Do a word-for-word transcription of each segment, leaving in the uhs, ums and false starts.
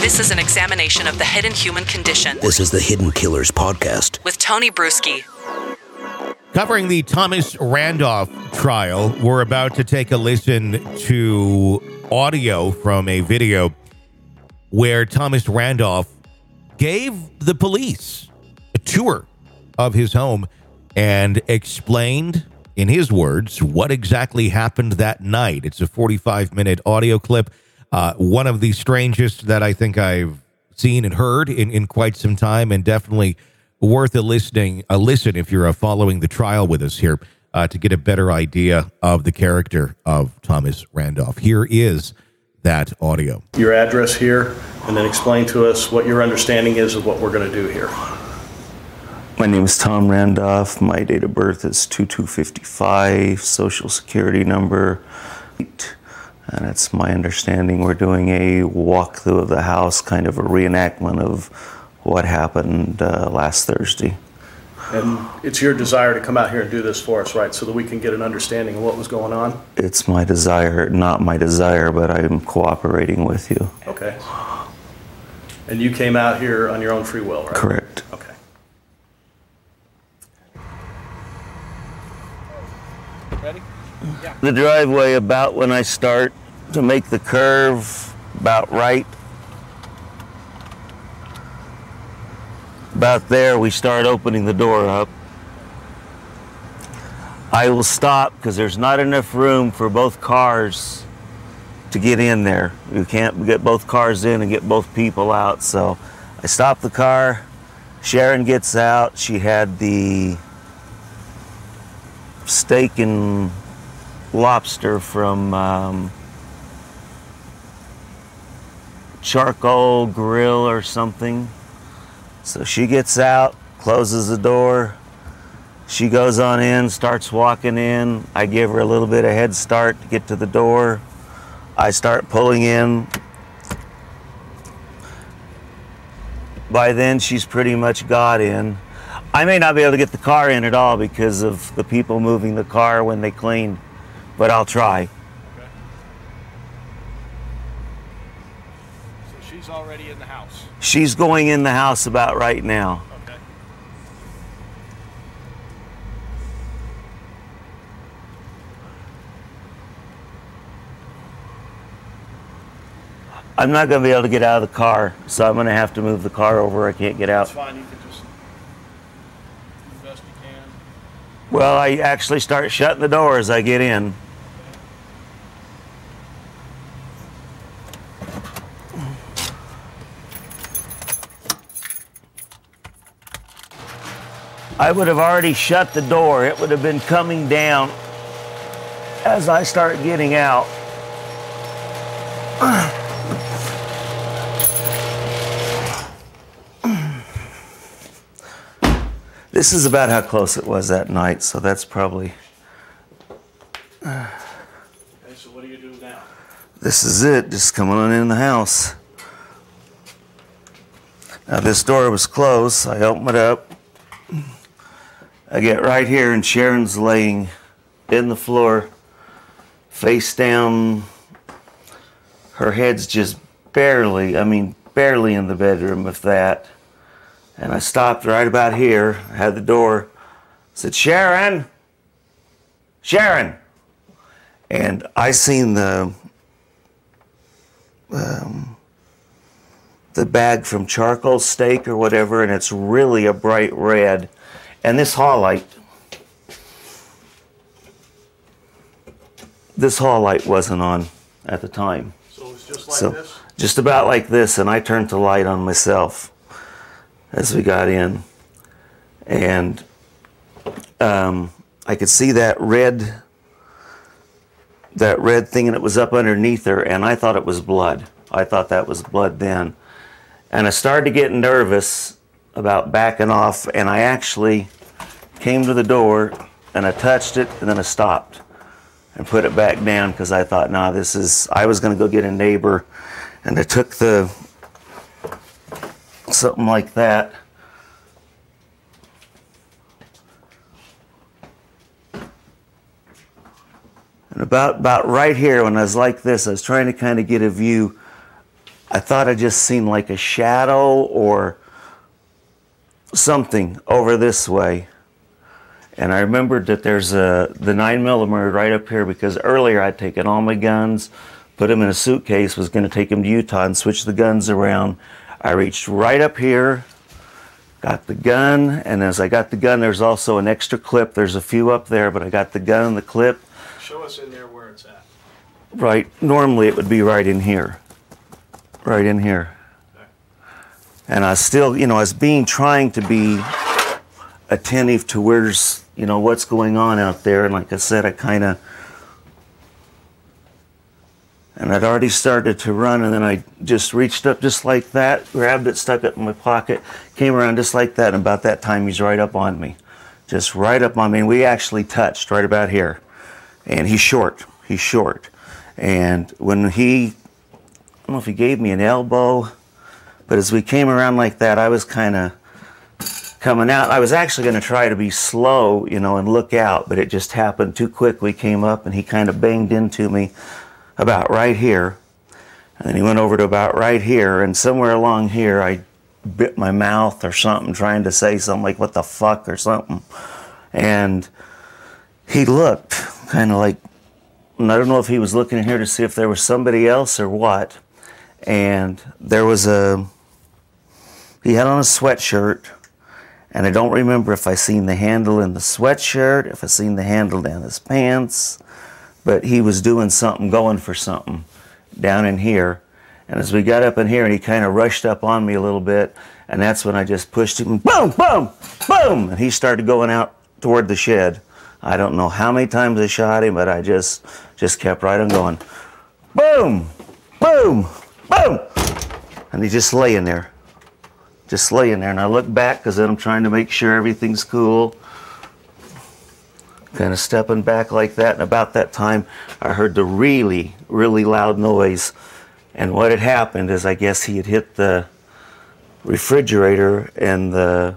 This is an examination of the hidden human condition. This is the Hidden Killers Podcast with Tony Bruschi. Covering the Thomas Randolph trial, we're about to take a listen to audio from a video where Thomas Randolph gave the police a tour of his home and explained, in his words, what exactly happened that night. It's a forty-five minute audio clip, uh, one of the strangest that I think I've seen and heard in, in quite some time, and definitely worth a listening a listen if you're uh, following the trial with us here uh, to get a better idea of the character of Thomas Randolph. Here is that audio. Your address here, and then explain to us what your understanding is of what we're going to do here. My name is Tom Randolph. My date of birth is two two fifty-five, social security number eight. And it's my understanding we're doing a walkthrough of the house, kind of a reenactment of what happened uh, last Thursday. And it's your desire to come out here and do this for us, right, so that we can get an understanding of what was going on? It's my desire, not my desire, but I'm cooperating with you. Okay. And you came out here on your own free will, right? Correct. Okay. Ready? Yeah. The driveway, about when I start to make the curve, about right. About there, we start opening the door up. I will stop because there's not enough room for both cars to get in there. You can't get both cars in and get both people out. So I stop the car. Sharon gets out. She had the steak and lobster from um, Charcoal Grill or something. So she gets out, closes the door. She goes on in, starts walking in. I give her a little bit of head start to get to the door. I start pulling in. By then, she's pretty much got in. I may not be able to get the car in at all because of the people moving the car when they clean, but I'll try. Okay. So she's already in the house? She's going in the house about right now. Okay. I'm not going to be able to get out of the car, so I'm going to have to move the car over. I can't get out. That's fine. You can just do the best you can. Well, I actually start shutting the door as I get in. I would have already shut the door. It would have been coming down as I start getting out. This is about how close it was that night, so that's probably... Okay, so what do you do now? This is it, just coming on in the house. Now this door was closed, I open it up. I get right here and Sharon's laying in the floor, face down. Her head's just barely, I mean, barely in the bedroom, if that. And I stopped right about here, had the door, said, Sharon, Sharon. And I seen the, um, the bag from Charcoal Steak or whatever, and it's really a bright red. And this hall light, this hall light wasn't on at the time. So it was just like so, this? Just about like this, and I turned the light on myself as we got in. And um, I could see that red, that red thing, and it was up underneath her, and I thought it was blood. I thought that was blood then. And I started to get nervous about backing off, and I actually came to the door and I touched it and then I stopped and put it back down because I thought, nah, this is, I was going to go get a neighbor, and I took the, something like that. And about, about right here when I was like this, I was trying to kind of get a view I thought I just seen like a shadow or something over this way. And I remembered that there's a the nine millimeter right up here, because earlier I'd taken all my guns, put them in a suitcase, was going to take them to Utah and switch the guns around. I reached right up here, got the gun, and as I got the gun, there's also an extra clip. There's a few up there, but I got the gun and the clip. Show us in there where it's at. Right, normally it would be right in here. Right in here. Okay. And I still, you know, I was being, trying to be attentive to where's, you know, what's going on out there. And like I said, I kind of, and I'd already started to run, and then I just reached up just like that, grabbed it, stuck it in my pocket, came around just like that, and about that time he's right up on me. Just right up on me, and we actually touched right about here. And he's short, he's short. And when he, I don't know if he gave me an elbow, but as we came around like that, I was kind of coming out. I was actually going to try to be slow, you know, and look out, but it just happened too quick. We came up, and he kind of banged into me about right here. And then he went over to about right here, and somewhere along here, I bit my mouth or something, trying to say something like, what the fuck, or something. And he looked kind of like, and I don't know if he was looking in here to see if there was somebody else or what. And there was a, he had on a sweatshirt, and I don't remember if I seen the handle in the sweatshirt, if I seen the handle down his pants, but he was doing something, going for something down in here. And as we got up in here, and he kind of rushed up on me a little bit, and that's when I just pushed him, boom, boom, boom, and he started going out toward the shed. I don't know how many times I shot him, but I just just kept right on going. Boom, boom, boom. And he's just laying there. Just laying there. And I look back, because then I'm trying to make sure everything's cool. Kind of stepping back like that. And about that time, I heard the really, really loud noise. And what had happened is, I guess he had hit the refrigerator and the,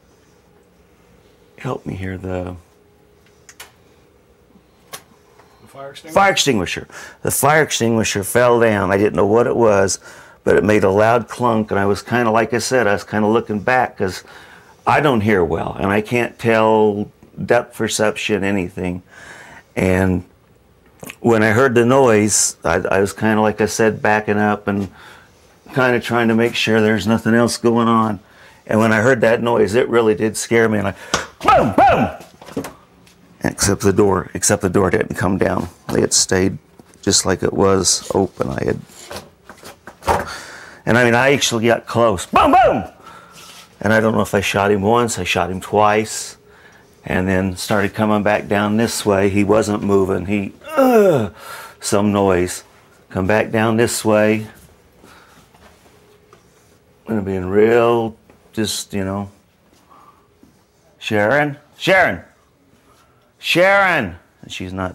help me here, the Fire extinguisher? Fire extinguisher. The fire extinguisher fell down. I didn't know what it was, but it made a loud clunk, and I was kind of, like I said, I was kind of looking back, because I don't hear well, and I can't tell depth perception, anything. And when I heard the noise, I, I was kind of, like I said, backing up and kind of trying to make sure there's nothing else going on. And when I heard that noise, it really did scare me, and I, boom, boom! Except the door, except the door didn't come down. It had stayed just like it was open. I had, and I mean, I actually got close. Boom, boom! And I don't know if I shot him once, I shot him twice, and then started coming back down this way. He wasn't moving. He, uh, some noise. Come back down this way. And being real, just, you know, Sharon, Sharon. Sharon! And she's not.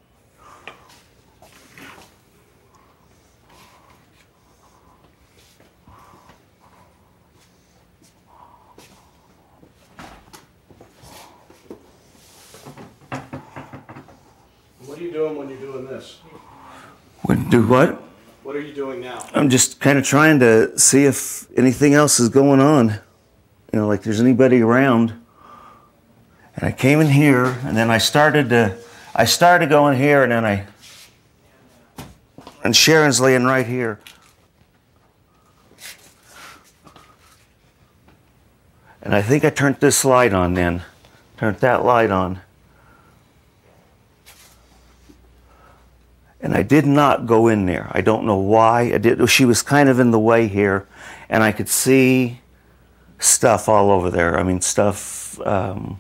What are you doing when you're doing this? When, do what? What are you doing now? I'm just kind of trying to see if anything else is going on. You know, like there's anybody around. And I came in here, and then I started to, I started going here, and then I, and Sharon's laying right here. And I think I turned this light on then, turned that light on. And I did not go in there. I don't know why. I did. She was kind of in the way here, and I could see stuff all over there. I mean, stuff, um,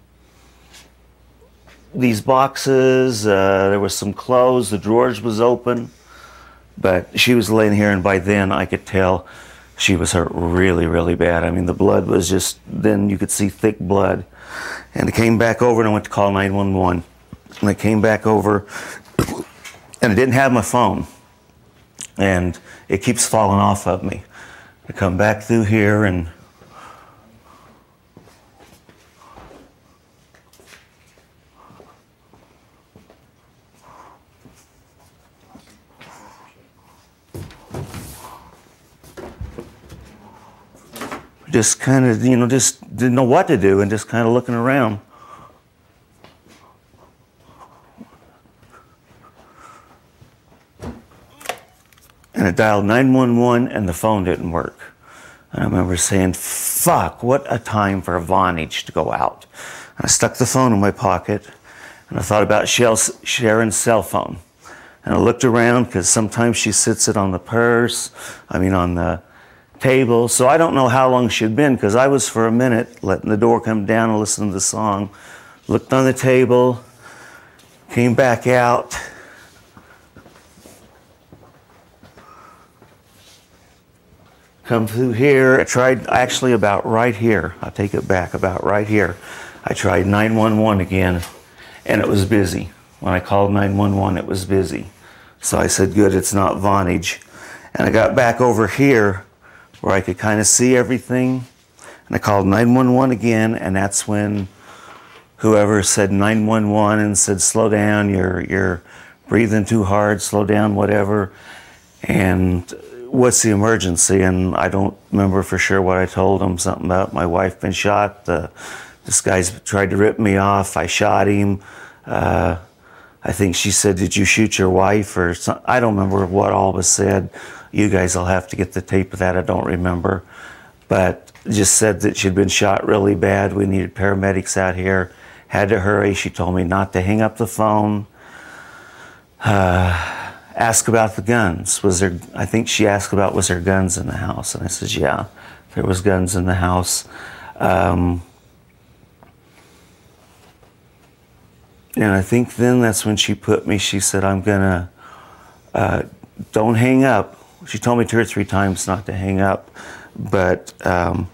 these boxes, uh, there was some clothes, the drawers was open, but she was laying here, and by then I could tell she was hurt really, really bad. I mean, the blood was just, then you could see thick blood. And I came back over, and I went to call nine one one. And I came back over, and I didn't have my phone, and it keeps falling off of me. I come back through here, and just kind of, you know, just didn't know what to do and just kind of looking around. And I dialed nine one one and the phone didn't work. And I remember saying, fuck, what a time for Vonage to go out. And I stuck the phone in my pocket and I thought about Sharon's cell phone. And I looked around because sometimes she sits it on the purse, I mean on the table. So I don't know how long she'd been because I was for a minute letting the door come down and listening to the song. Looked on the table, came back out. Come through here. I tried actually about right here. I'll take it back about right here. I tried nine one one again and it was busy. When I called nine one one, it was busy. So I said, good, it's not Vonage. And I got back over here where I could kind of see everything. And I called nine one one again, and that's when whoever said nine one one and said, slow down, you're, you're breathing too hard, slow down, whatever. And what's the emergency? And I don't remember for sure what I told them, something about my wife been shot. Uh, this guy's tried to rip me off. I shot him. Uh, I think she said, did you shoot your wife or something? I don't remember what all was said. You guys will have to get the tape of that. I don't remember. But just said that she'd been shot really bad. We needed paramedics out here. Had to hurry. She told me not to hang up the phone. Uh, ask about the guns. Was there, I think she asked about, was there guns in the house? And I said, yeah, there was guns in the house. Um, And I think then that's when she put me, she said, I'm gonna, uh, don't hang up. She told me two or three times not to hang up, but um,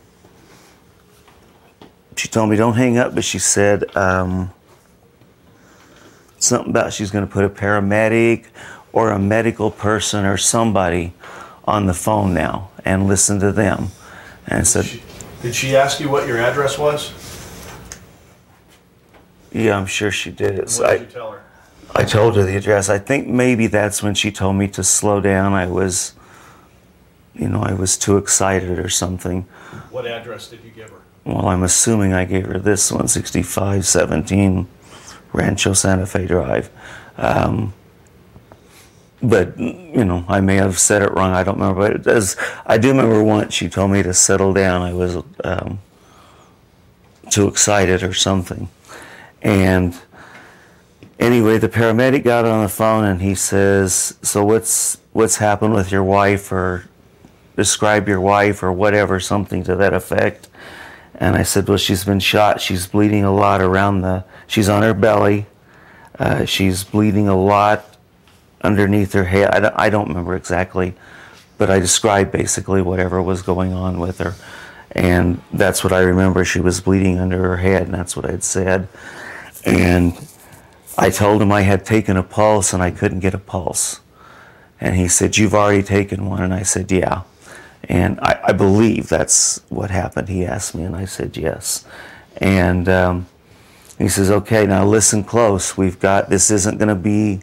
she told me don't hang up, but she said um, something about she's gonna put a paramedic or a medical person or somebody on the phone now and listen to them. And I said, Did she, did she ask you what your address was? yeah, I'm sure she did. It's, What did I, you tell her? I told her the address. I think maybe that's when she told me to slow down. I was, you know, I was too excited or something. What address did you give her? Well, I'm assuming I gave her this one, sixty-five seventeen Rancho Santa Fe Drive. Um, but, you know, I may have said it wrong. I don't remember. But it does, I do remember once she told me to settle down. I was um, too excited or something. And anyway, the paramedic got on the phone and he says, so what's what's happened with your wife, or describe your wife or whatever, something to that effect. And I said, well, she's been shot. She's bleeding a lot around the, she's on her belly. Uh, she's bleeding a lot underneath her head. I don't, I don't remember exactly, but I described basically whatever was going on with her. And that's what I remember. She was bleeding under her head, and that's what I'd said. And I told him I had taken a pulse and I couldn't get a pulse. And he said, you've already taken one? And I said, yeah. And I, I believe that's what happened. He asked me and I said, yes. And um, he says, okay, now listen close. We've got, this isn't going to be,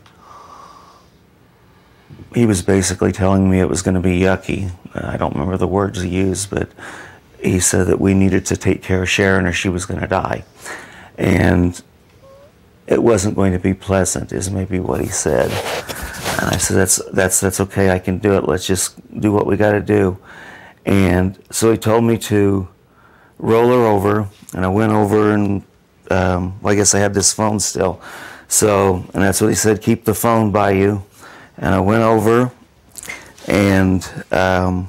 he was basically telling me it was going to be yucky. I don't remember the words he used, but he said that we needed to take care of Sharon or she was going to die. And it wasn't going to be pleasant, is maybe what he said. And I said, that's that's that's okay, I can do it. Let's just do what we got to do. And so he told me to roll her over, and I went over and, um, well, I guess I had this phone still. So, and that's what he said, keep the phone by you. And I went over, and um,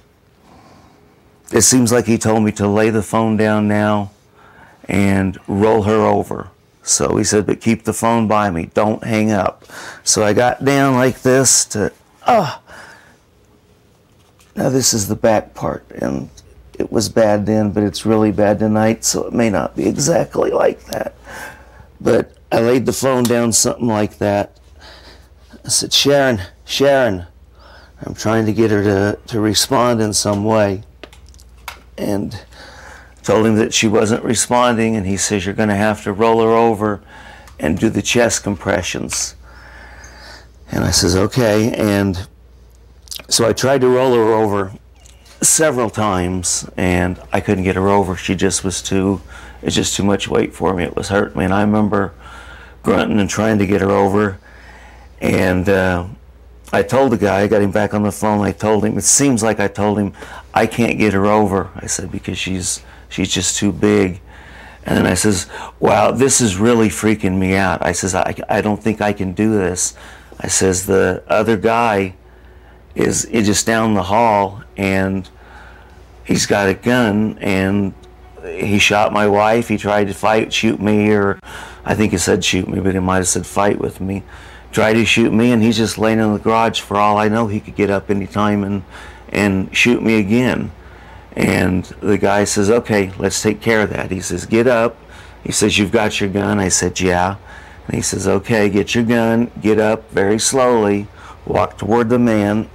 it seems like he told me to lay the phone down now and roll her over. So he said, but keep the phone by me. Don't hang up. So I got down like this to, ah. Oh. Now this is the back part. And it was bad then, but it's really bad tonight, so it may not be exactly like that. But I laid the phone down something like that. I said, Sharon, Sharon. I'm trying to get her to, to respond in some way. And told him that she wasn't responding, and he says, you're going to have to roll her over and do the chest compressions. And I says, okay. And so I tried to roll her over several times, and I couldn't get her over. She just was too, it's just too much weight for me. It was hurting me. And I remember grunting and trying to get her over. And uh, I told the guy, I got him back on the phone, I told him, it seems like I told him, I can't get her over. I said, because she's she's just too big. And then I says, wow, this is really freaking me out. I says, I, I don't think I can do this. I says, the other guy is, is just down the hall, and he's got a gun, and he shot my wife. He tried to fight, shoot me, or I think he said shoot me, but he might have said fight with me. Tried to shoot me, and he's just laying in the garage. For all I know, he could get up anytime and and shoot me again. And the guy says, okay, let's take care of that. He says, get up. He says, you've got your gun. I said, yeah. And he says, okay, get your gun, get up very slowly, walk toward the man.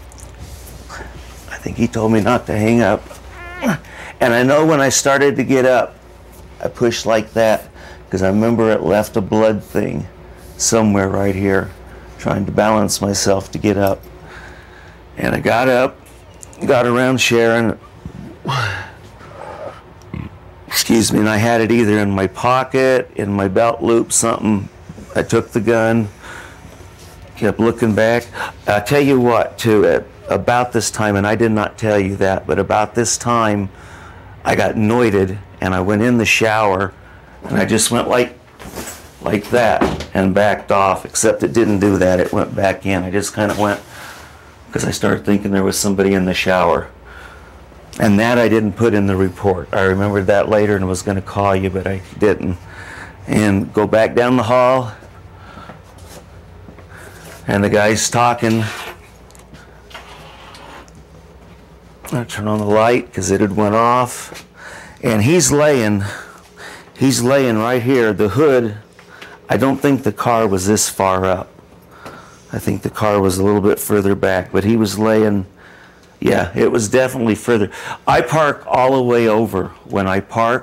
I think he told me not to hang up. And I know when I started to get up, I pushed like that, because I remember it left a blood thing somewhere right here, trying to balance myself to get up. And I got up, got around Sharon, excuse me, and I had it either in my pocket, in my belt loop, something. I took the gun, kept looking back. I'll tell you what, too, at about this time, and I did not tell you that, but about this time, I got noited, and I went in the shower, and I just went like like that and backed off, except it didn't do that. It went back in. I just kind of went, because I started thinking there was somebody in the shower. And that I didn't put in the report. I remembered that later and was going to call you, but I didn't. And go back down the hall, and the guy's talking. I turn on the light because it had went off, and he's laying, he's laying right here. The hood, I don't think the car was this far up. I think the car was a little bit further back, but he was laying, yeah, it was definitely further. I park all the way over. When I park,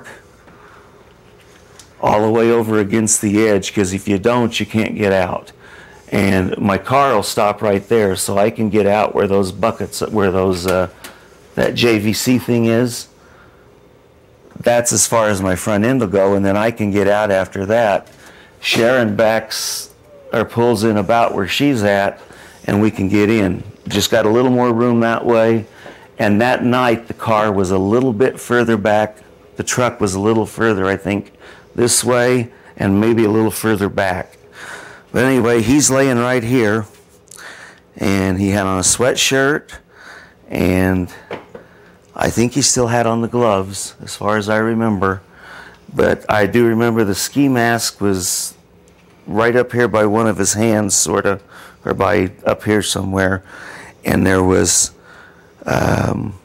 all the way over against the edge, because if you don't, you can't get out. And my car will stop right there, so I can get out where those buckets, where those, uh, that J V C thing is. That's as far as my front end will go, and then I can get out after that. Sharon backs or pulls in about where she's at, and we can get in. Just got a little more room that way. And that night, the car was a little bit further back. The truck was a little further, I think, this way, and maybe a little further back. But anyway, he's laying right here, and he had on a sweatshirt, and I think he still had on the gloves, as far as I remember. But I do remember the ski mask was right up here by one of his hands, sort of, or by up here somewhere. And there was um,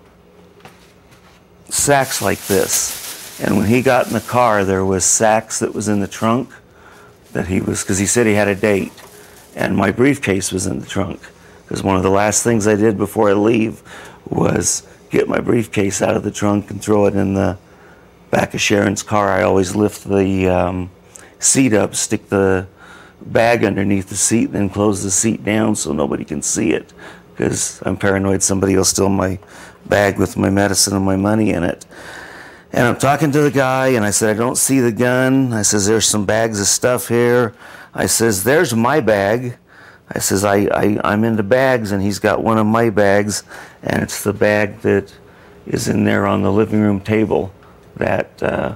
sacks like this. And when he got in the car, there was sacks that was in the trunk that he was, because he said he had a date. And my briefcase was in the trunk. Because one of the last things I did before I leave was get my briefcase out of the trunk and throw it in the back of Sharon's car. I always lift the um, seat up, stick the bag underneath the seat, and then close the seat down so nobody can see it, because I'm paranoid somebody will steal my bag with my medicine and my money in it. And I'm talking to the guy, and I said, I don't see the gun. I says, there's some bags of stuff here. I says, there's my bag. I says, I, I, I'm into bags, and he's got one of my bags, and it's the bag that is in there on the living room table. That, uh,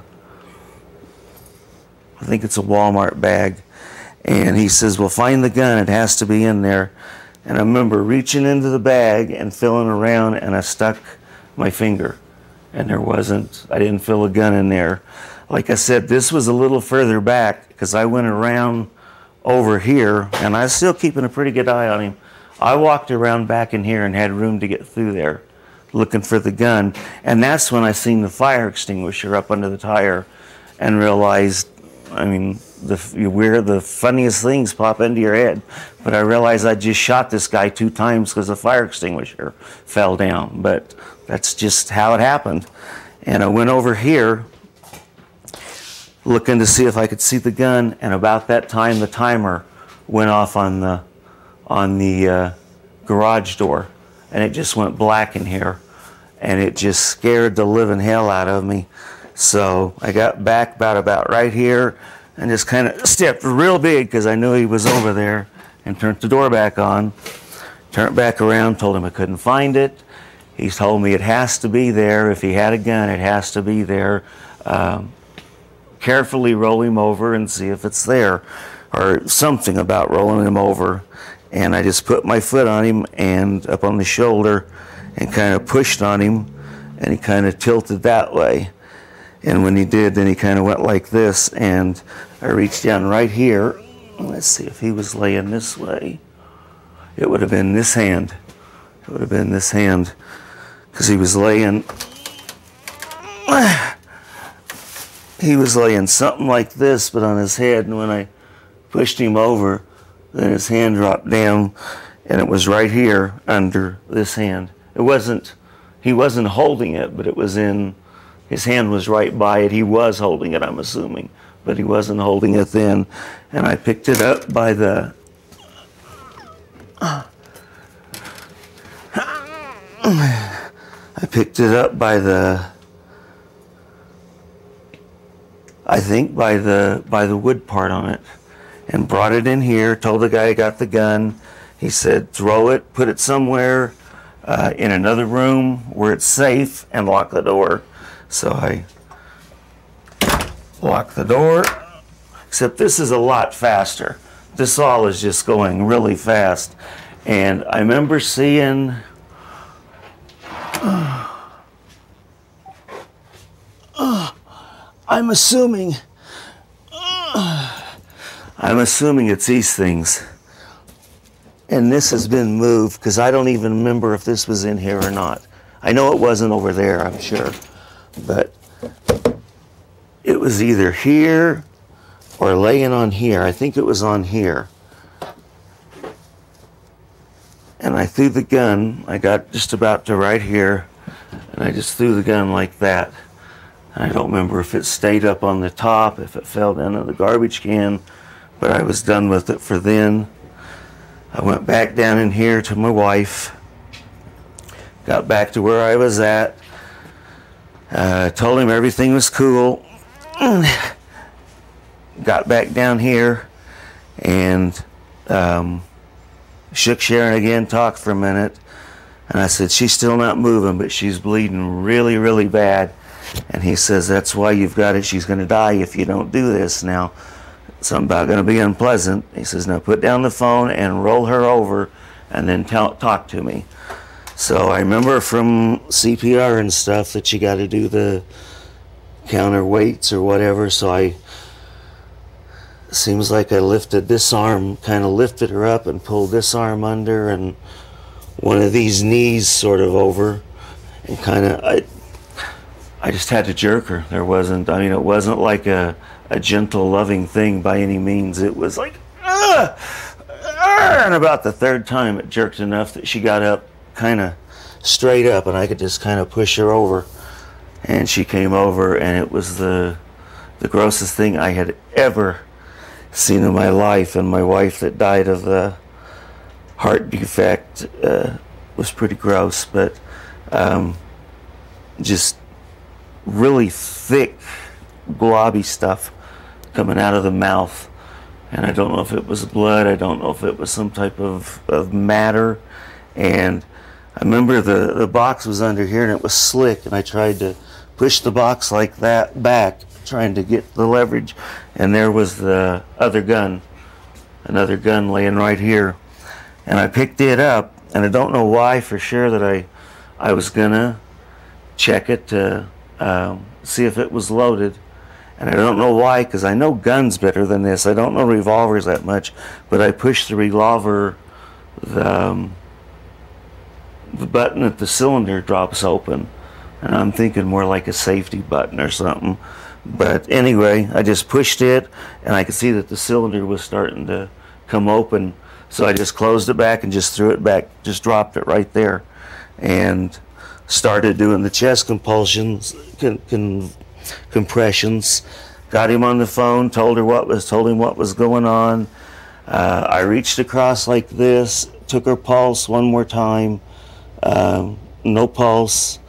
I think it's a Walmart bag. And he says, well, find the gun. It has to be in there. And I remember reaching into the bag and feeling around, and I stuck my finger. And there wasn't, I didn't feel a gun in there. Like I said, this was a little further back, because I went around over here, and I was still keeping a pretty good eye on him. I walked around back in here and had room to get through there, looking for the gun. And that's when I seen the fire extinguisher up under the tire and realized, I mean, the where the funniest things pop into your head. But I realized I just shot this guy two times because the fire extinguisher fell down. But that's just how it happened. And I went over here looking to see if I could see the gun, and about that time the timer went off on the on the uh, garage door, and it just went black in here. and it just scared the living hell out of me. So I got back about about right here and just kind of stepped real big because I knew he was over there, and turned the door back on, turned back around, told him I couldn't find it. He told me it has to be there. If he had a gun, it has to be there. Um, carefully roll him over and see if it's there, or something about rolling him over. And I just put my foot on him and up on the shoulder and kind of pushed on him, and he kind of tilted that way. And when he did, then he kind of went like this, and I reached down right here. Let's see if he was laying this way. It would have been this hand. It would have been this hand, because he was laying, he was laying something like this, but on his head. And when I pushed him over, then his hand dropped down, and it was right here under this hand. It wasn't, he wasn't holding it, but it was in, his hand was right by it. He was holding it, I'm assuming, but he wasn't holding it then. And I picked it up by the, I picked it up by the, I think by the, by the wood part on it, and brought it in here, told the guy I got the gun. He said, throw it, put it somewhere uh, in another room where it's safe, and lock the door. So I locked the door, except this is a lot faster. This all is just going really fast. And I remember seeing, uh, uh, I'm assuming, uh, I'm assuming it's these things. And this has been moved, because I don't even remember if this was in here or not. I know it wasn't over there, I'm sure. But it was either here or laying on here. I think it was on here. And I threw the gun. I got just about to right here, and I just threw the gun like that. I don't remember if it stayed up on the top, if it fell down in the garbage can, but I was done with it for then. I went back down in here to my wife, got back to where I was at, uh, told him everything was cool, got back down here, and um, shook Sharon again, talked for a minute, and I said, she's still not moving, but she's bleeding really, really bad. And he says, that's why you've got it. She's going to die if you don't do this now. Something about going to be unpleasant. He says, now put down the phone and roll her over, and then tell, talk to me. So I remember from C P R and stuff that you got to do the counterweights or whatever. So I, seems like I lifted this arm, kind of lifted her up and pulled this arm under and one of these knees sort of over, and kind of, I, I just had to jerk her. There wasn't, I mean, it wasn't like a, a gentle, loving thing by any means. It was like, ah, ah, and about the third time it jerked enough that she got up kind of straight up, and I could just kind of push her over, and she came over, and it was the the grossest thing I had ever seen in my life. And my wife that died of the heart defect uh, was pretty gross, but um, just really thick, globby stuff coming out of the mouth. And I don't know if it was blood, I don't know if it was some type of, of matter. And I remember the, the box was under here and it was slick, and I tried to push the box like that back, trying to get the leverage, and there was the other gun, another gun laying right here. And I picked it up, and I don't know why for sure that I, I was gonna check it to um, see if it was loaded. And I don't know why, because I know guns better than this. I don't know revolvers that much, but I pushed the revolver, the, um, the button at the cylinder drops open, and I'm thinking more like a safety button or something. But anyway, I just pushed it, and I could see that the cylinder was starting to come open. So I just closed it back and just threw it back, just dropped it right there, and started doing the chest compulsions, con, con, compressions. Got him on the phone, told her what was, told him what was going on. Uh, I reached across like this, took her pulse one more time, um, no pulse,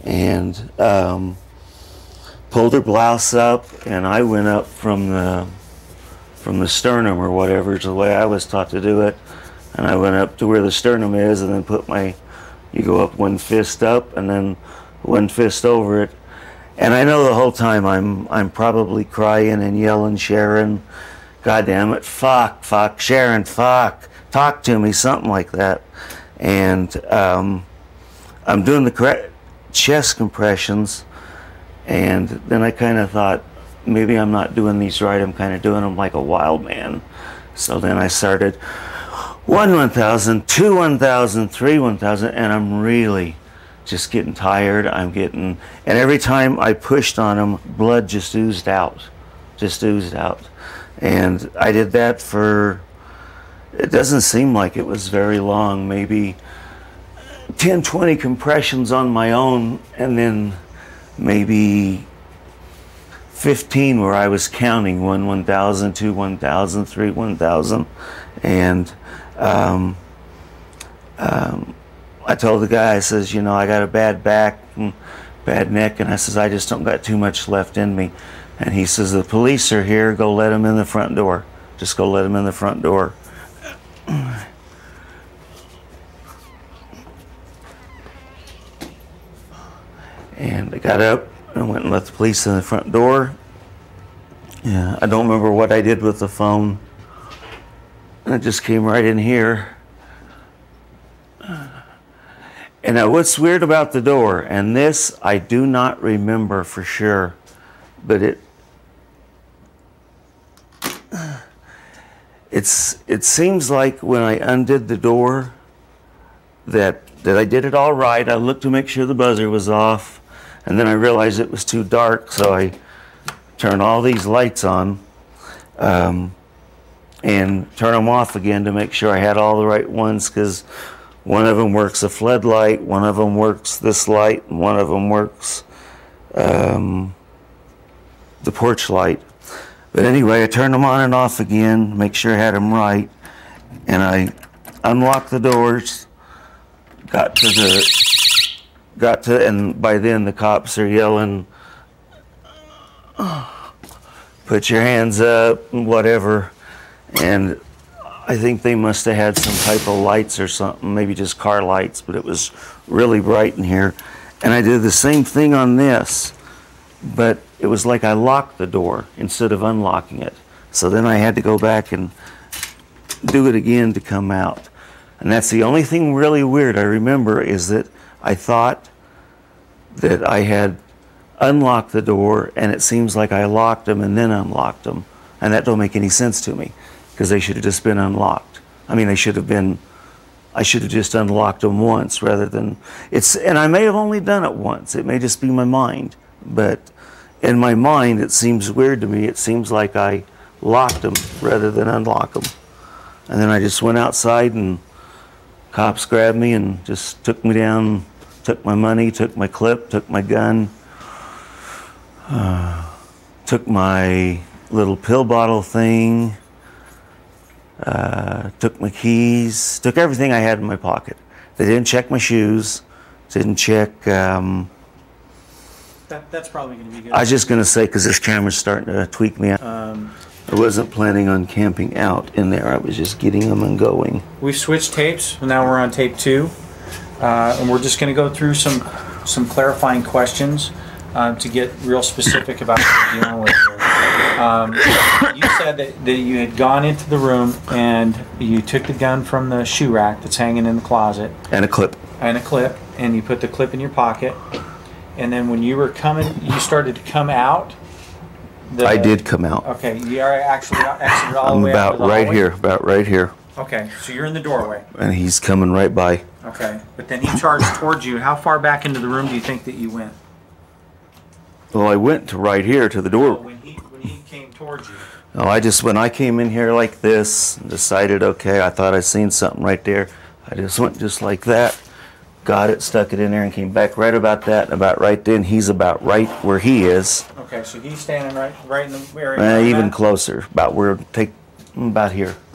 and um, pulled her blouse up, and I went up from the from the sternum or whatever is the way I was taught to do it, and I went up to where the sternum is, and then put my, you go up one fist up, and then one fist over it, and I know the whole time I'm I'm probably crying and yelling, Sharon, God damn it, fuck, fuck, Sharon, fuck, talk to me, something like that, and um, I'm doing the correct chest compressions, and then I kind of thought, maybe I'm not doing these right, I'm kind of doing them like a wild man. So then I started one one thousand, two one thousand, three one thousand, and I'm really just getting tired. I'm getting, and every time I pushed on them, blood just oozed out, just oozed out. And I did that for, it doesn't seem like it was very long, maybe ten, twenty compressions on my own, and then maybe fifteen where I was counting one one thousand, two one thousand, three one thousand, and um, um, I told the guy, I says, you know, I got a bad back, and bad neck, and I says, I just don't got too much left in me. And he says, the police are here, go let them in the front door. Just go let them in the front door. And I got up and went and let the police in the front door. Yeah, I don't remember what I did with the phone. I just came right in here. And now what's weird about the door, and this I do not remember for sure, but it it's it seems like when I undid the door that that I did it all right. I looked to make sure the buzzer was off, and then I realized it was too dark, so I turned all these lights on um, and turn them off again to make sure I had all the right ones, because one of them works a floodlight, one of them works this light, and one of them works um, the porch light. But anyway, I turned them on and off again, make sure I had them right, and I unlocked the doors, got to the, got to, and by then the cops are yelling, put your hands up, whatever, and I think they must have had some type of lights or something, maybe just car lights, but it was really bright in here. And I did the same thing on this, but it was like I locked the door instead of unlocking it. So then I had to go back and do it again to come out. And that's the only thing really weird I remember, is that I thought that I had unlocked the door, and it seems like I locked them and then unlocked them. And that don't make any sense to me, because they should have just been unlocked. I mean, they should have been, I should have just unlocked them once rather than, it's, and I may have only done it once. It may just be my mind. But in my mind, it seems weird to me. It seems like I locked them rather than unlock them. And then I just went outside, and cops grabbed me and just took me down, took my money, took my clip, took my gun, uh, took my little pill bottle thing, uh, took my keys, took everything I had in my pocket. They didn't check my shoes, didn't check, um, That, that's probably going to be good. I was just going to say, because this camera's starting to tweak me out. Um, I wasn't planning on camping out in there. I was just getting them and going. We've switched tapes. Now we're on tape two. Uh, and we're just going to go through some some clarifying questions uh, to get real specific about what we're dealing with here. Um, you said that, that you had gone into the room and you took the gun from the shoe rack that's hanging in the closet. And a clip. And a clip. And you put the clip in your pocket. And then when you were coming, you started to come out. The, I did come out. Okay, you are actually exited all I'm the way out about to the right hallway? here, about right here. Okay, so you're in the doorway. And he's coming right by. Okay, but then he charged towards you. How far back into the room do you think that you went? Well, I went to right here to the door. When he when he came towards you. Oh, I just, when I came in here like this, decided, okay, I thought I seen something right there. I just went just like that, got it, stuck it in there, and came back right about that. And about right then, he's about right where he is. Okay, so he's standing right right in the area. Uh, I'm even at? closer, about where, take, about here.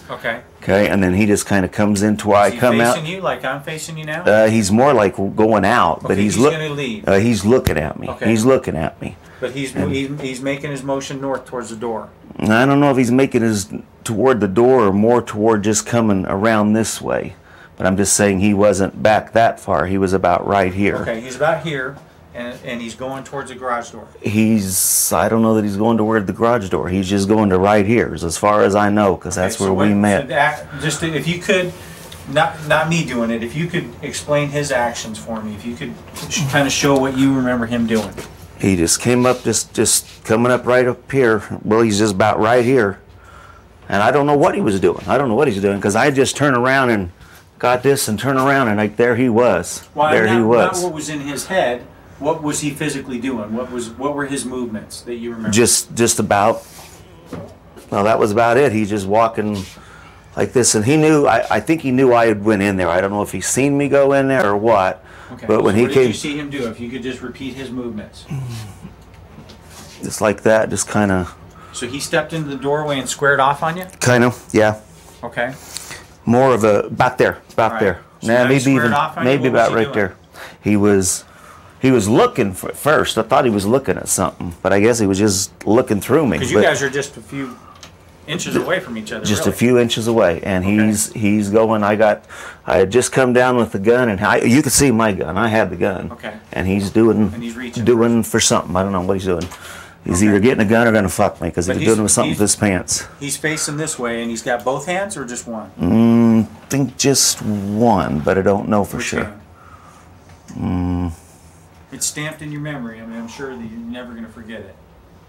Okay. Okay, and then he just kind of comes into where Is I he come out. facing you like I'm facing you now? Uh, he's more like going out, but Okay, he's he's look. gonna leave. Uh, he's looking at me. Okay. He's looking at me. But he's, he's he's making his motion north towards the door. And I don't know if he's making his toward the door or more toward just coming around this way. But I'm just saying he wasn't back that far. He was about right here. Okay, he's about here, and and he's going towards the garage door. He's, I don't know that he's going toward the garage door. He's just going to right here, as far as I know, because that's Okay, where so we what- met. so that- just if you could, not not me doing it, if you could explain his actions for me, if you could kind of show what you remember him doing. He just came up, just just coming up right up here. Well, he's just about right here. And I don't know what he was doing. I don't know what he's doing, because I just turned around and got this and turned around, and like there he was. Well, there not, he not was. what was in his head. What was he physically doing? What was what were his movements that you remember? Just just about, well, that was about it. He just walking like this, and he knew, I, I think he knew I had went in there. I don't know if he seen me go in there or what. Okay. But when so he what came, did you see him do? If you could just repeat his movements. just like that, just kind of, So he stepped into the doorway and squared off on you? kind of, yeah. Okay. More of a, back there, back Right. there. So nah, now he maybe squared even, off on you? maybe What was about he right doing? there. He was, he was looking for, at first. I thought he was looking at something, but I guess he was just looking through me. Because you But guys are just a few inches away from each other. just really. a few inches away, and Okay. he's he's going. I got, I had just come down with the gun, and I, you could see my gun. I had the gun. Okay. And he's doing, And he's reaching doing for something. I don't know what he's doing. He's Okay. either getting a gun or gonna fuck me, because But he's, he's- doing something with he's- his pants. He's facing this way, and he's got both hands or just one? I think just one, but I don't know for Which sure. hand? Mm. It's stamped in your memory. I mean, I'm sure that you're never going to forget it.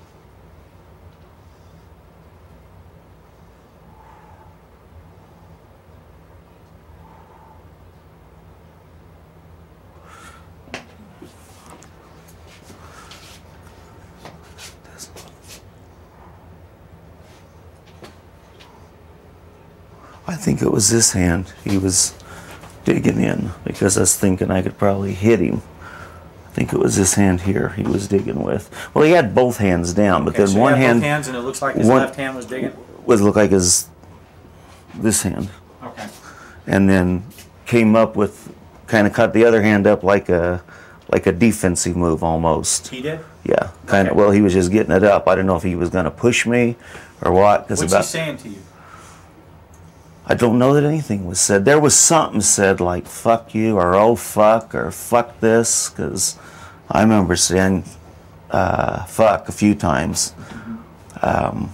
I think it was this hand he was digging in, because I was thinking I could probably hit him. I think it was this hand here he was digging with. Well, he had both hands down, but Okay, then so he one had hand both hands, and it looks like his one- left hand was digging? was look like his this hand, Okay. and then came up with, kind of cut the other hand up like a like a defensive move almost. He did? Yeah, kind of. Okay. Well, he was just getting it up. I don't know if he was going to push me or what. Because What's about he saying to you? I don't know that anything was said. There was something said like "fuck you" or "oh fuck" or "fuck this," because I remember saying uh, "fuck" a few times. Um,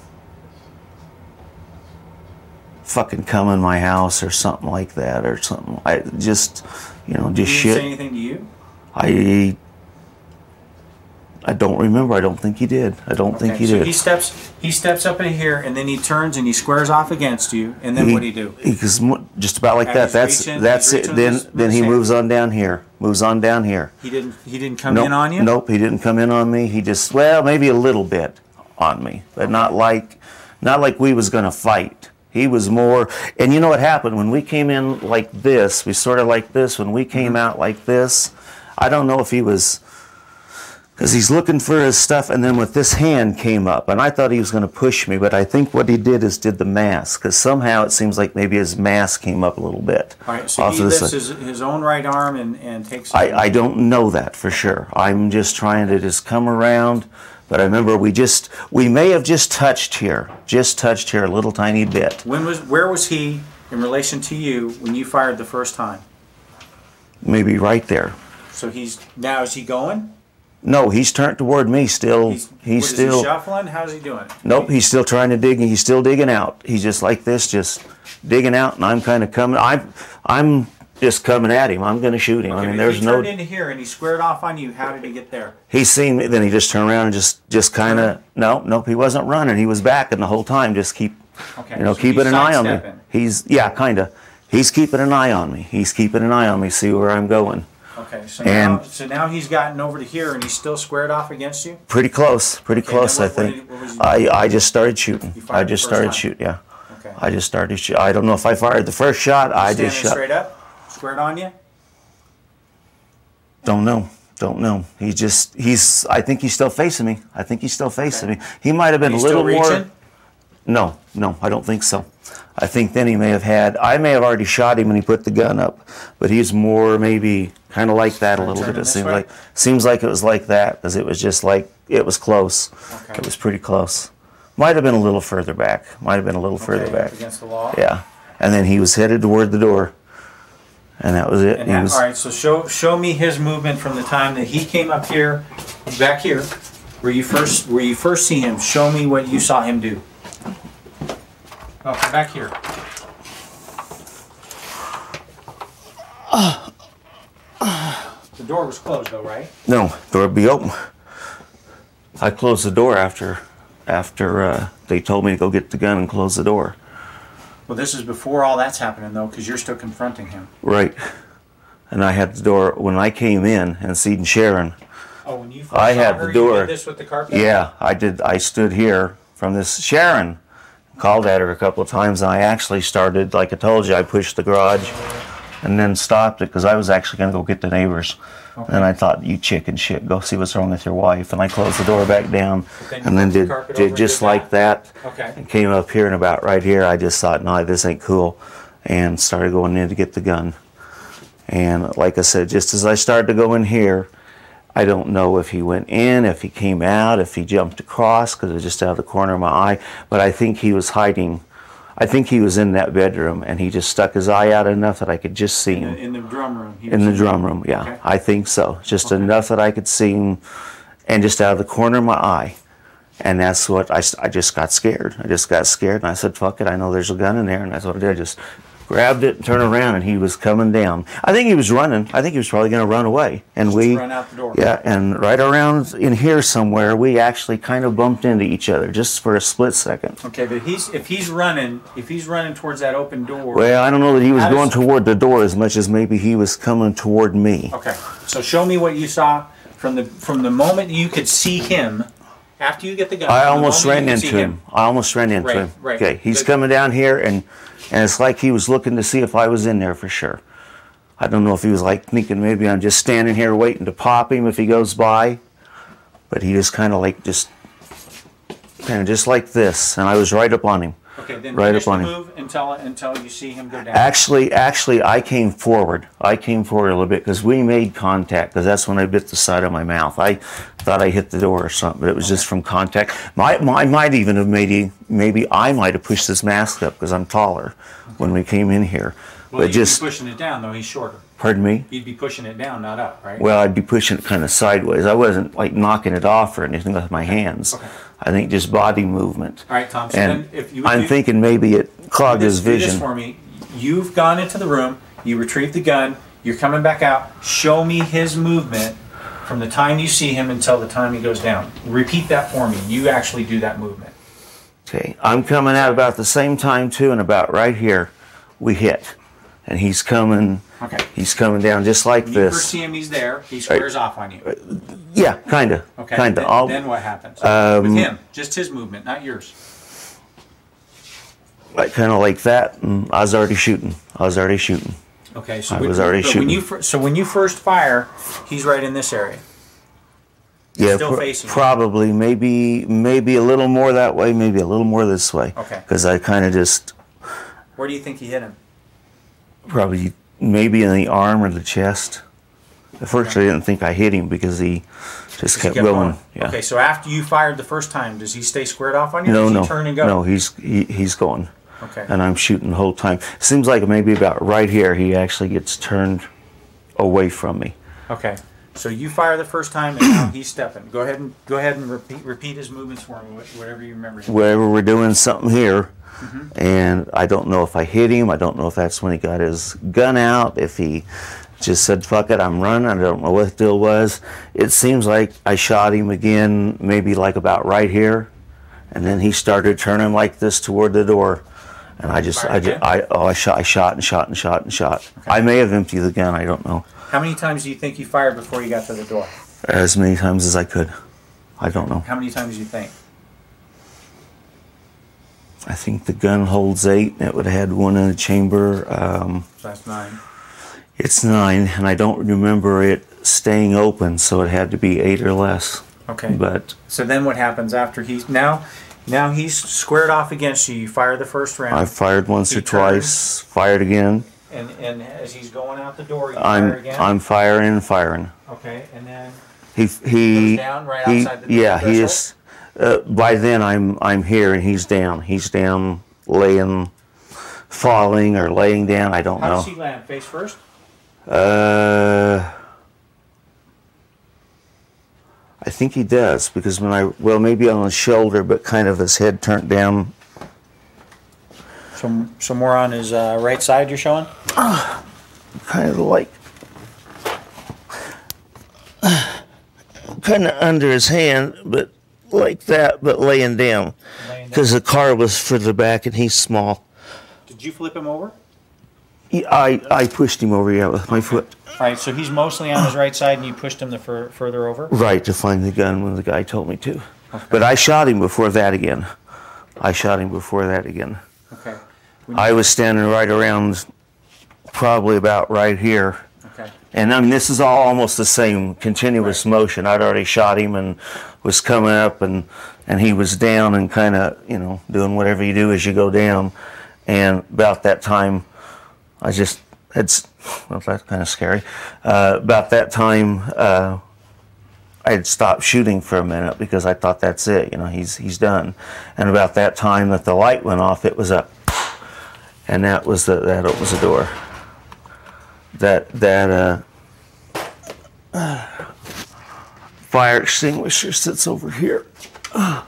fucking come in my house or something like that, or something. I just, you know, just He shit. didn't say anything to you? I I don't remember. I don't think he did. I don't think Okay, he so did. he steps he steps up in here, and then he turns and he squares off against you, and then what do you do? Because just about like And that. he's That's reaching- that's he's it. reaching Then with his- then with he his moves hand. on down here. Moves on down here. He didn't he didn't come Nope, in on you? Nope, he didn't come in on me. He just, well, maybe a little bit on me, but not like not like we was gonna fight. He was more, and you know what happened when we came in like this? We sort of like this. When we came Mm-hmm. out like this, I don't know if he was. Because he's looking for his stuff, and then with this hand came up, and I thought he was going to push me, but I think what he did is did the mask, because somehow it seems like maybe his mask came up a little bit. All right, so off he to the lifts side. his, his own right arm and, and takes I, I don't know that for sure. I'm just trying to just come around, but I remember we just, we may have just touched here, just touched here a little tiny bit. When was where was he in relation to you when you fired the first time? Maybe right there. So he's now is he going? No, he's turned toward me still. He's, He's, what, is still, he shuffling? How's he doing? nope, he's still trying to dig, he's still digging out. He's just like this, just digging out, and I'm kind of coming, I'm, I'm just coming at him. I'm going to shoot him. Okay, I mean, but there's if he no, turned into here and he squared off on you. How did he get there? he's seen me, then he just turned around and just, just kind of, no, nope, he wasn't running. He was backing the whole time, just keep, Okay, you know, so keeping he's an eye on me. sidestepping. He's, yeah, kind of. He's keeping an eye on me. He's keeping an eye on me, see where I'm going. Okay, so And- now so now he's gotten over to here and he's still squared off against you. Pretty close, pretty Okay, close, then I what- what think. did- what was he I, I just started shooting. You fired I the just first started time. shooting, yeah. Okay. I just started shooting. I don't know if I fired the first shot. I Standing just shot. straight up, squared on you. Don't know. Don't know. He just, he's, I think he's still facing me. I think he's still facing me. He might have been He's a little still more. reaching? No, no, I don't think so. I think then he may have had, I may have already shot him when he put the gun up, but he's more maybe kind of like that a little Turning bit. It this seems way? like seems like it was like that because it was just like, it was close. Okay. It was pretty close. Might have been a little further back. Might have been a little further Okay, back. against the wall. Yeah. And then he was headed toward the door. And that was it. And He ha- was, all right, so show show me his movement from the time that he came up here, back here, where you first where you first see him. Show me what you saw him do. Oh, come back here. The door was closed, though, right? No, door would be open. I closed the door after after uh, they told me to go get the gun and close the door. Well, this is before all that's happening, though, because you're still confronting him. Right. And I had the door when I came in and seen Sharon. Oh, when you first I saw had her, the door. You did this with the carpet? Yeah, I did. I stood here from this Sharon. Called at her a couple of times, and I actually started, like I told you, I pushed the garage and then stopped it because I was actually going to go get the neighbors. Okay. And I thought, you chicken shit, go see what's wrong with your wife. And I closed the door back down then you and then moved the did, carpet over did and just did like that. Okay. And came up here and about right here, I just thought, no, this ain't cool. And started going in to get the gun. And like I said, just as I started to go in here, I don't know if he went in, if he came out, if he jumped across because it was just out of the corner of my eye. But I think he was hiding. I think he was in that bedroom and he just stuck his eye out enough that I could just see In him. the, in the drum room. He In the was drum room, yeah. Okay. I think so. Just Okay. enough that I could see him and just out of the corner of my eye. And that's what I, I just got scared. I just got scared and I said, fuck it, I know there's a gun in there. And that's what I did. I just grabbed it and turned around and he was coming down. I think he was running. I think he was probably going to run away. And we, run out the door. yeah, and right around in here somewhere, we actually kind of bumped into each other just for a split second. Okay, but he's if he's running, if he's running towards that open door. Well, I don't know that he was How going does- toward the door as much as maybe he was coming toward me. Okay, so show me what you saw from the from the moment you could see him after you get the gun. I from the almost moment ran you could see into him. I almost ran into Right, him. right. Okay, he's Good. coming down here, and and it's like he was looking to see if I was in there for sure. I don't know if he was like thinking maybe I'm just standing here waiting to pop him if he goes by, but he just kind of like just kind of just like this, and I was right up on him. Okay, then right finish up on the him. move until until you see him go down. Actually, actually, I came forward. I came forward a little bit because we made contact. Because that's when I bit the side of my mouth. I thought I hit the door or something, but it was just from contact. My, my, I might even have maybe, maybe I might have pushed this mask up because I'm taller when we came in here. well, but you'd just, be pushing it down though. He's shorter. pardon me. You'd be pushing it down, not up, right? Well, I'd be pushing it kind of sideways. I wasn't like knocking it off or anything with my hands. Okay. I think just body movement. All right, Tom. So And then, if you would I'm do- thinking maybe it clogged do his this, do vision. this for me. You've gone into the room. You retrieved the gun. You're coming back out. Show me his movement from the time you see him until the time he goes down. Repeat that for me. You actually do that movement. Okay, I'm coming out about the same time too, and about right here, we hit, and he's coming. Okay. He's coming down just like When you first this. see him, he's there. He squares off on you. Yeah, kind of. Okay. Kind Then, of. then what happens Um, with him? Just his movement, not yours. Like kind of like that, and I was already shooting. I was already shooting. Okay. So I when- was already but When shooting. you fir- so when you first fire, he's right in this area. Yeah, Still pro- facing you. probably maybe maybe a little more that way, maybe a little more this way. Okay. Because I kind of just Where do you think he hit him? probably maybe in the arm or the chest. At first, I didn't think I hit him because he just He kept, kept going. Yeah. Okay. So after you fired the first time, does he stay squared off on you? or No, does no, he turn and go? no. He's he, he's going. Okay. And I'm shooting the whole time. Seems like maybe about right here, he actually gets turned away from me. Okay. So you fire the first time, and now he's stepping. Go ahead and go ahead and repeat repeat his movements for me, wh- whatever you remember. Wherever we're doing something here, Mm-hmm. and I don't know if I hit him. I don't know if that's when he got his gun out. If he just said "fuck it, I'm running." I don't know what the deal was. It seems like I shot him again, maybe like about right here, and then he started turning like this toward the door. And I just, Fire I, just, again? I, oh, I shot, I shot and shot and shot and shot. I may have emptied the gun. I don't know. How many times do you think you fired before you got to the door? As many times as I could. I don't know. How many times do you think? I think the gun holds eight. And it would have had one in the chamber. Um, So that's nine. it's nine, and I don't remember it staying open, so it had to be eight or less. Okay. But So then what happens after he's now Now he's squared off against you. You fire the first round. I fired once He or twice, fired again. And and as he's going out the door, you I'm fire again. I'm firing and firing. Okay, and then He he Goes down right he outside the yeah he threshold? is. Uh, by then I'm I'm here and he's down. He's down, laying, falling or laying down. I don't how know. does he land? Face first. Uh, I think he does because when I well maybe on his shoulder, but kind of his head turned down. So so more on his uh, right side. You're showing. Kind of like kind of under his hand, but like that, but laying down Laying down. because the car was further back and he's small. Did you flip him over? He, I I pushed him over yeah with my foot. All right. So he's mostly on his right side, and you pushed him the fur, further over. Right, to find the gun when the guy told me to. But I shot him before that again. I shot him before that again. Okay. When I was standing right around, probably about right here. Okay. And I mean, this is all almost the same continuous motion. I'd already shot him and was coming up, and, and he was down and kind of, you know, doing whatever you do as you go down. And about that time, I just had, s- well, that's kind of scary. Uh, about that time, uh, I had stopped shooting for a minute because I thought that's it, you know, he's he's done. And about that time that the light went off, it was up, and that was the that opens the door. That that uh, uh, fire extinguisher sits over here. I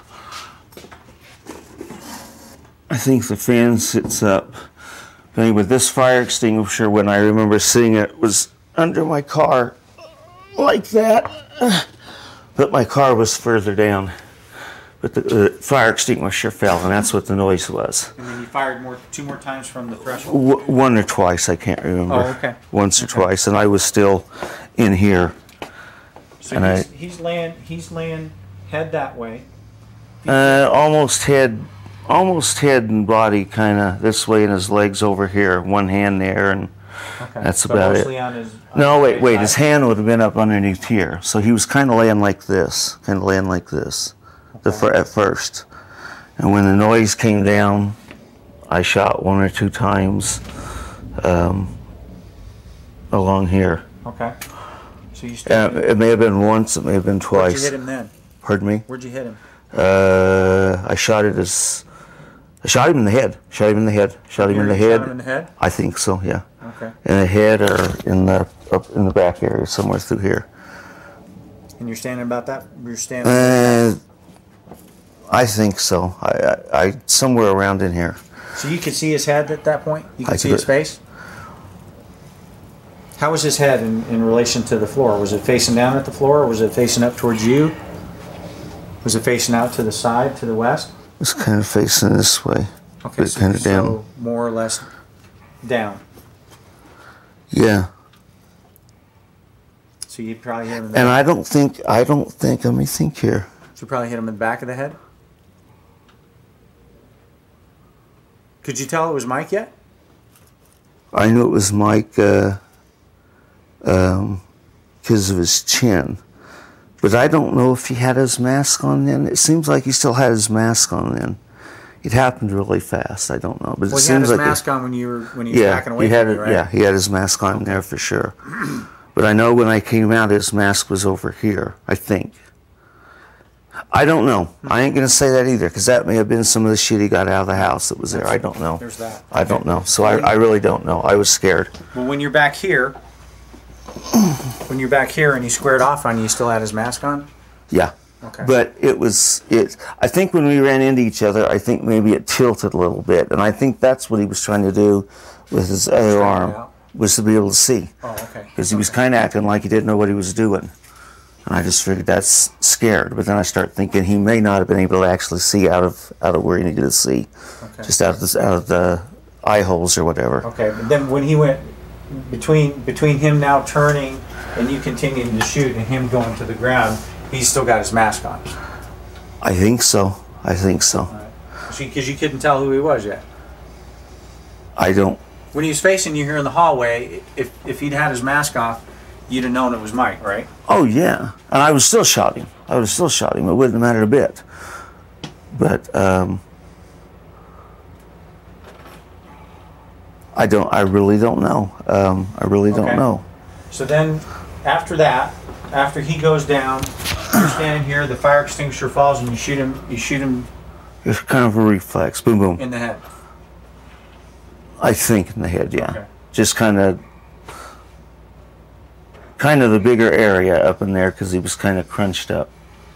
think the fan sits up. But anyway, this fire extinguisher, when I remember seeing it, was under my car, like that. But my car was further down. But the, the fire extinguisher fell, and that's what the noise was. And then you fired more, two more times from the threshold. W- one or twice, I can't remember. Oh, okay. Once or Okay. twice, and I was still in here. So and he's, I- he's laying, he's laying head that way. Uh, almost head, almost head and body kind of this way, and his legs over here. One hand there, and Okay. That's so about it. mostly On his, on no, his wait, right wait. side. His hand would have been up underneath here, so he was kind of laying like this, kind of laying like this, the fir- at first. And when the noise came down, I shot one or two times um, along here. Okay. So you still. Uh, it may have been once, it may have been Where'd you twice. hit him then? Pardon me. Where'd you hit him? Uh, I shot it as I shot him in the head. Shot him in the head. Shot him in the You head. shot him in the head? I think so. Yeah. Okay. In the head or in the up in the back area, somewhere through here. And you're standing about that? You're standing. Uh, I think so. I, I, I somewhere around in here. so you could see his head at that point? You could I see could- his face? How was his head in, in relation to the floor? Was it facing down at the floor, or was it facing up towards you? Was it facing out to the side, to the west? It's kind of facing this way. Okay, But so, kind of down. so more or less down. Yeah. So you probably hit him in the, And I don't think I don't think. Let me think here. so you probably hit him in the back of the head? Could you tell it was Mike yet? I knew it was Mike uh, um, because of his chin. But I don't know if he had his mask on then. It seems like he still had his mask on then. It happened really fast. I don't know. But Well, it he had seems his like mask on when you were when he was yeah, backing away he had from it. you, right? Yeah, he had his mask on there for sure. But I know when I came out, his mask was over here. I think. I don't know. I ain't gonna say that either, because that may have been some of the shit he got out of the house that was there. I don't know. There's that. I don't know. So I, I really don't know. I was scared. Well, when you're back here, when you're back here and he squared off on you, you still had his mask on? Yeah. Okay. But it was it. I think when we ran into each other, I think maybe it tilted a little bit, and I think that's what he was trying to do with his other Straighten it arm, out. was to be able to see. Oh, okay. Because he was kind of acting like he didn't know what he was doing. And I just figured that's scared. But then I start thinking he may not have been able to actually see out of out of where he needed to see, Okay. just out of the, out of the eye holes or whatever. Okay, but then when he went between between him now turning and you continuing to shoot and him going to the ground, he's still got his mask on. I think so. I think so. Because you couldn't tell who he was yet. I don't. When he was facing you here in the hallway, if if he'd had his mask off, you'd have known it was Mike, right? Oh yeah, and I was still shouting. I was still shouting. It wouldn't have mattered a bit. But um, I don't. I really don't know. Um, I really don't Okay. know. So then, after that, after he goes down, you're standing here. The fire extinguisher falls, and you shoot him. You shoot him It's kind of a reflex. Boom, boom. in the head. I think in the head, yeah. Okay. Just kind of, kind of the bigger area up in there because he was kind of crunched up.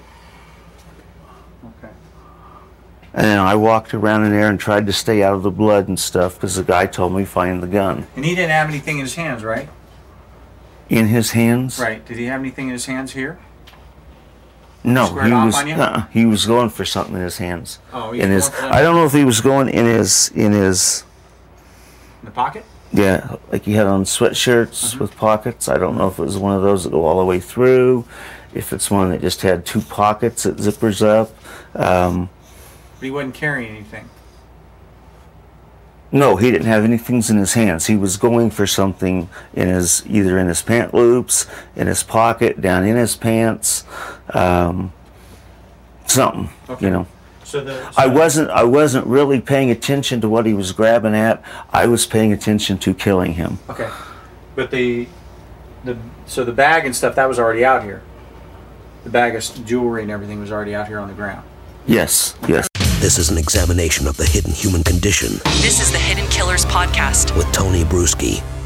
Okay. And then I walked around in there and tried to stay out of the blood and stuff because the guy told me find the gun. And he didn't have anything in his hands, right? In his hands? Right. Did he have anything in his hands here? No, Squared he off was. on you? Uh, he was going for something in his hands. Oh, he was in his. going for that? I don't know if he was going in his in his. In the pocket? Yeah, like he had on sweatshirts Mm-hmm. with pockets. I don't know if it was one of those that go all the way through, if it's one that just had two pockets that zippers up. Um, But he wasn't carrying anything. no, he didn't have anything in his hands. He was going for something in his either in his pant loops, in his pocket, down in his pants, um, something. Okay. You know. So the. I wasn't. I wasn't really paying attention to what he was grabbing at. I was paying attention to killing him. Okay. But the, the so the bag and stuff that was already out here. The bag of jewelry and everything was already out here on the ground. Yes. Yes. This is an examination of the hidden human condition This is the Hidden Killers Podcast. with Tony Bruschi.